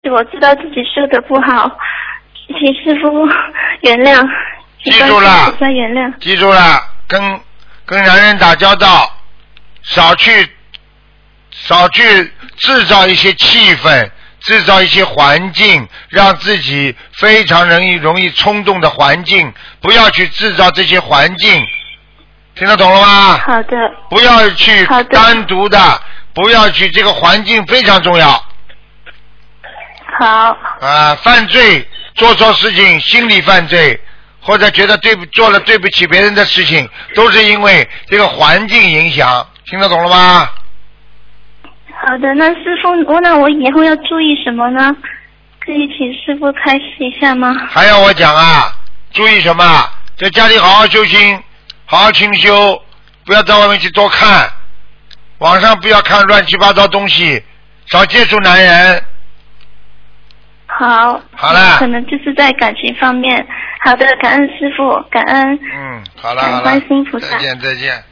我知道自己说的不好，请师父原谅。 记住了， 原谅。 记住了，跟男人打交道，少去制造一些气氛，制造一些环境，让自己非常容易冲动的环境，不要去制造这些环境，听得懂了吗？ 好的。 不要去单独的，不要去，这个环境非常重要。 好。 犯罪做错事情，心理犯罪，或者觉得做了对不起别人的事情，都是因为这个环境影响，听得懂了吗？ 好的，那师父，那我以后要注意什么呢？可以请师父开示一下吗？ 还要我讲啊？注意什么？在家里好好修心，好好清修，不要在外面去多看，网上不要看乱七八糟东西，少接触男人。 好。 好了。 可能就是在感情方面。好的，感恩师父，感恩。 好了。 感恩观世音菩萨。 再见。